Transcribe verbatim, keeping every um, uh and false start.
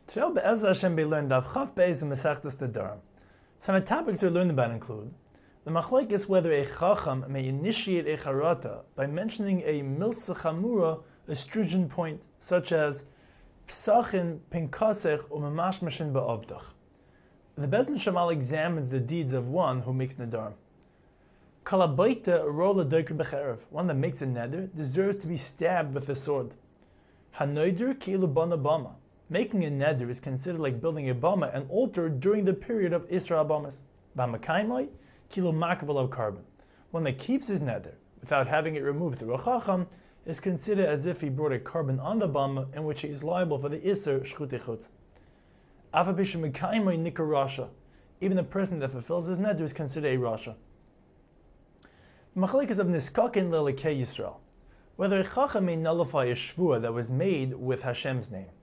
Today, Be'ez Hashem, we learned Daf Chaf Beis and Masechtas Nedarim. Some of the topics we learned about include the machlek is whether a chacham may initiate a charata by mentioning a milsa chamura, a stringent point, such as psachin pinkasech umamashmashin ba'avdach. The Bezdin Shamal examines the deeds of one who makes nedarim. Kalabaita rola doiker becherev, one that makes a neder, deserves to be stabbed with a sword. Hanoider kilu bana bama. Making a neder is considered like building a bama, an altar during the period of Isra Bamas. Bamakaimai, kilo makavel of carbon. One that keeps his neder without having it removed through a chacham is considered as if he brought a carbon on the bama, in which he is liable for the Isser shchut echutz. Afabisha mekaimai nikar rasha. Even a person that fulfills his neder is considered a rasha. The machlek is of niskakin lelekei Yisrael, whether a chacham may nullify a shvua that was made with Hashem's name.